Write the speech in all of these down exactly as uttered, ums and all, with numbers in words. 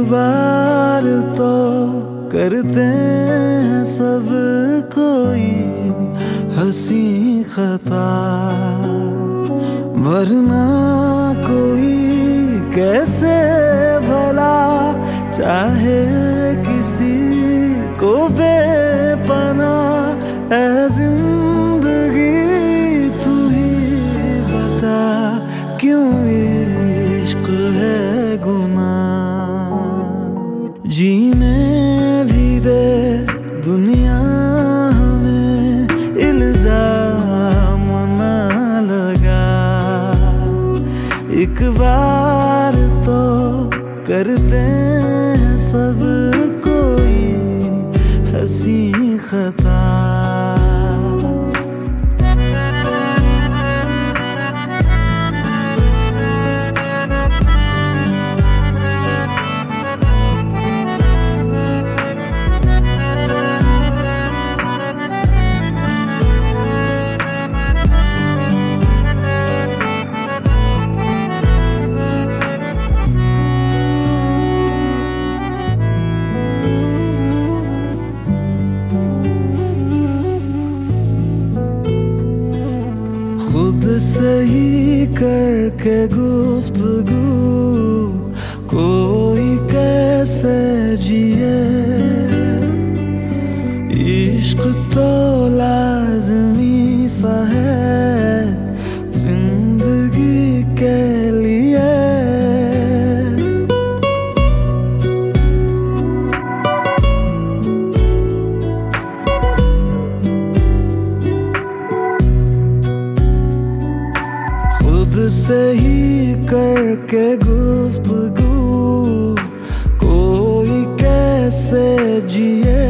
बार तो करते हैं सब कोई हंसी खता, वरना कोई कैसे भला चाहे किसी को बेपनाह। ऐ जिंदगी तू ही बता, क्यों इश्क है गुनाह। जीने भी दे दुनिया में इल्जाम ना लगा, एक बार तो करते हैं सब कोई हंसी खता। खुद सही करके गुफ्तगू कोई कैसे जिए, इश्क तो लाज़मी सा है जिंदगी के लिए। खुद से ही करके गुफ्तगू कोई कैसे जिए,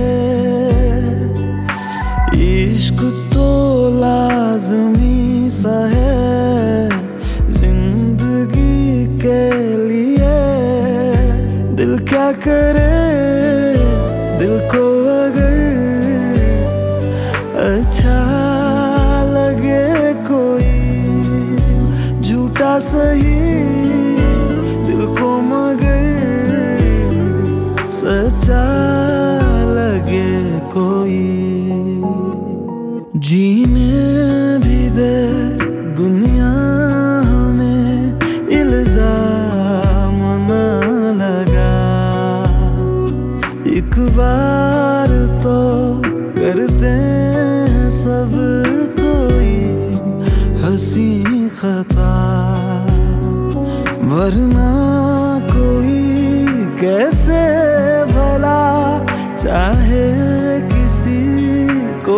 इश्क तो लाज़मी सा है जिंदगी के लिए। दिल क्या करे, दिल को अगर अच्छा लगे कोई झूठा सही दिल को मगर सच्चा लगे कोई। जीने भी दे दुनिया में इल्जाम ना लगा, एक बार तो करते हैं सब कोई हंसी खता, वरना कोई कैसे भला चाहे किसी को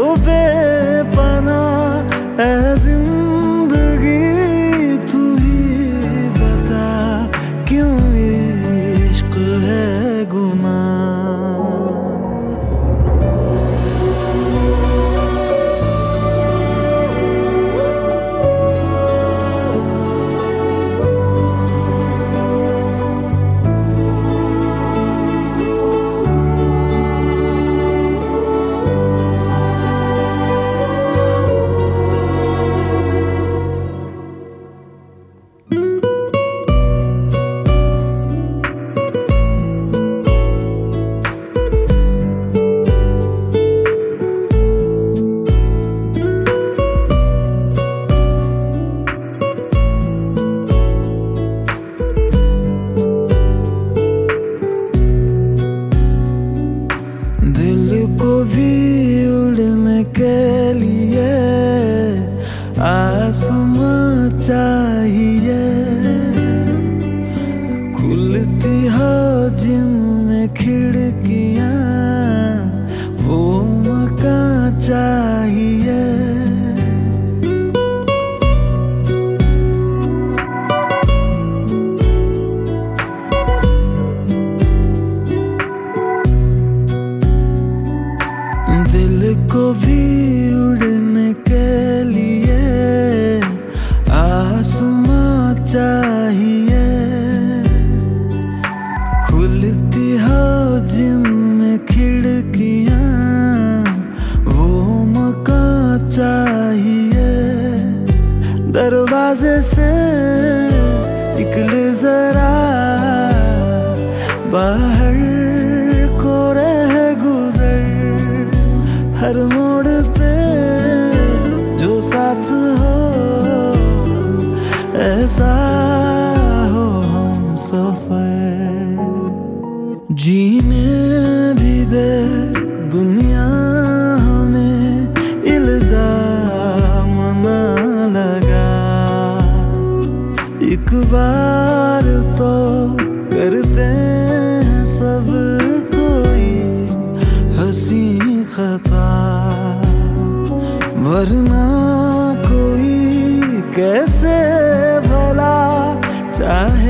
बेपनाह। ऐ जिंदगी तू ही बता, क्यों इश्क है गुनाह। के लिए आसमां चाहिए, खुलती हो जिनमें खिड़कियां वो मकान चाहिए। दिल को भी उड़ने के लिए आसमां चाहिए, खुलती हो जिनमें खिड़कियां वो मकान चाहिए। दरवाजे से निकले जरा बाहर जीने भी दे दुनिया हमें इल्जाम ना लगा। एक बार तो करते हैं सब कोई हंसी खता, वरना कोई कैसे भला चाहे